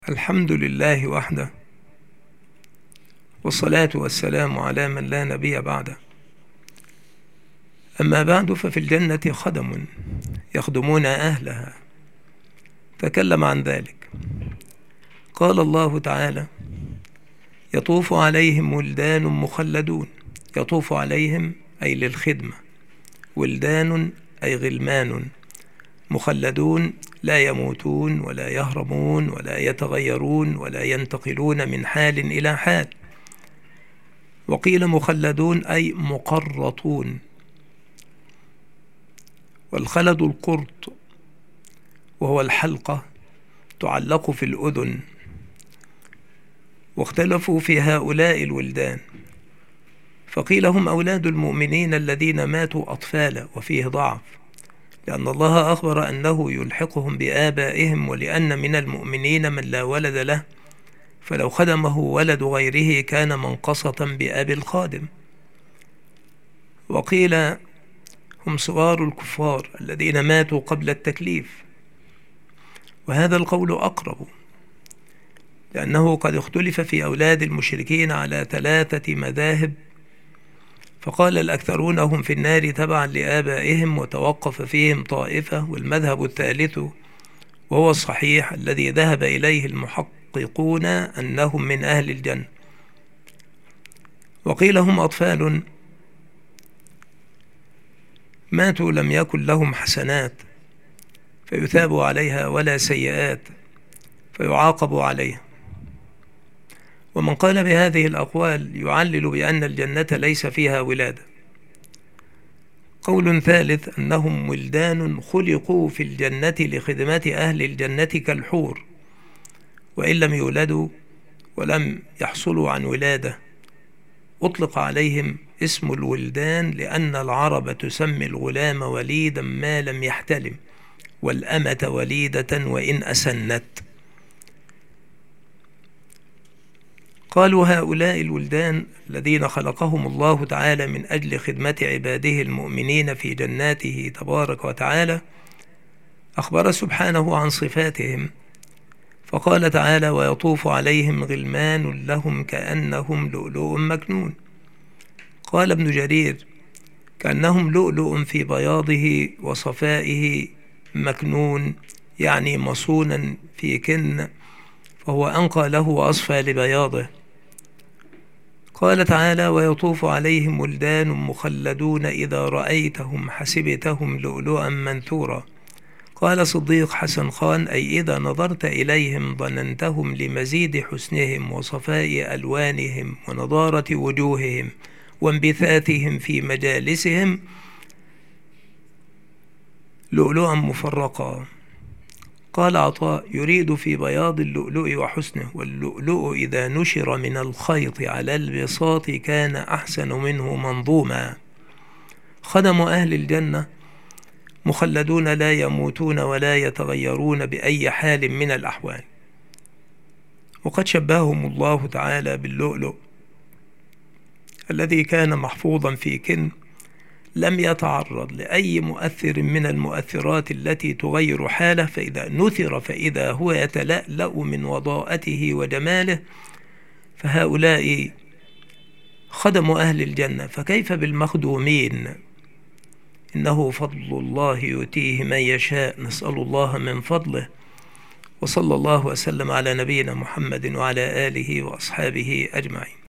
الحمد لله وحده، والصلاة والسلام على من لا نبي بعده. أما بعد، ففي الجنة خدم يخدمون أهلها. تكلم عن ذلك. قال الله تعالى: يطوف عليهم ولدان مخلدون. يطوف عليهم أي للخدمة، ولدان أي غلمان، مخلدون لا يموتون ولا يهرمون ولا يتغيرون ولا ينتقلون من حال إلى حال. وقيل مخلدون أي مقرطون، والخلد القرط، وهو الحلقة تعلق في الأذن. واختلفوا في هؤلاء الولدان، فقيل هم أولاد المؤمنين الذين ماتوا أطفالا، وفيه ضعف، لأن الله أخبر أنه يلحقهم بآبائهم، ولأن من المؤمنين من لا ولد له، فلو خدمه ولد غيره كان منقصة بأبي الخادم. وقيل هم صغار الكفار الذين ماتوا قبل التكليف، وهذا القول أقرب، لأنه قد اختلف في أولاد المشركين على 3 مذاهب، فقال الأكثرون هم في النار تبعا لآبائهم، وتوقف فيهم طائفة. والمذهب الثالث وهو الصحيح الذي ذهب إليه المحققون أنهم من أهل الجنة. وقيل هم أطفال ماتوا لم يكن لهم حسنات فيثابوا عليها ولا سيئات فيعاقبوا عليها. ومن قال بهذه الأقوال يعلل بأن الجنة ليس فيها ولادة. قول ثالث أنهم ولدان خلقوا في الجنة لخدمة أهل الجنة كالحور، وإن لم يولدوا ولم يحصلوا عن ولادة أطلق عليهم اسم الولدان، لأن العرب تسمي الغلام وليدا ما لم يحتلم، والأمة وليدة وإن أسنت. قالوا هؤلاء الولدان الذين خلقهم الله تعالى من أجل خدمة عباده المؤمنين في جناته تبارك وتعالى، أخبر سبحانه عن صفاتهم، فقال تعالى: ويطوف عليهم غلمان لهم كأنهم لؤلؤ مكنون. قال ابن جرير: كأنهم لؤلؤ في بياضه وصفائه مكنون، يعني مصونا في كن، فهو أنقى له وأصفى لبياضه. قال تعالى: ويطوف عليهم ولدان مخلدون إذا رأيتهم حسبتهم لؤلؤا منثورا. قال صديق حسن خان: أي إذا نظرت إليهم ظننتهم لمزيد حسنهم وصفاء ألوانهم ونضارة وجوههم وانبثاثهم في مجالسهم لؤلؤا مفرقا. قال عطاء: يريد في بياض اللؤلؤ وحسنه، واللؤلؤ إذا نشر من الخيط على البساط كان أحسن منه منظوما. خدم أهل الجنة مخلدون لا يموتون ولا يتغيرون بأي حال من الأحوال. وقد شبههم الله تعالى باللؤلؤ الذي كان محفوظا في كن، لم يتعرض لأي مؤثر من المؤثرات التي تغير حاله، فإذا نثر فإذا هو يتلألأ من وضاءته وجماله. فهؤلاء خدموا أهل الجنة، فكيف بالمخدومين؟ إنه فضل الله يؤتيه من يشاء، نسأل الله من فضله. وصلى الله وسلم على نبينا محمد وعلى آله وأصحابه أجمعين.